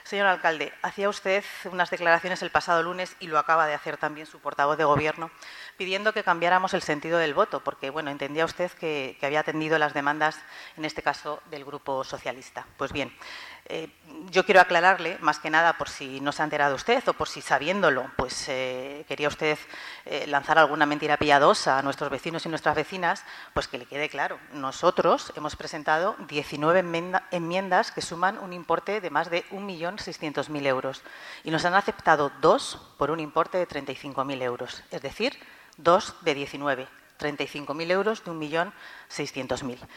Señor alcalde, hacía usted unas declaraciones el pasado lunes y lo acaba de hacer también su portavoz de Gobierno, pidiendo que cambiáramos el sentido del voto, porque bueno, entendía usted que había atendido las demandas, en este caso, del Grupo Socialista. Pues bien, yo quiero aclararle, más que nada por si no se ha enterado usted o por si sabiéndolo, pues quería usted lanzar alguna mentira piadosa a nuestros vecinos y nuestras vecinas, pues que le quede claro. Nosotros hemos presentado 19 enmiendas que suman un importe de más de 1.600.000 euros y nos han aceptado 2 por un importe de 35.000 euros, es decir, 2 de 19. 35.000 euros de 1.600.000.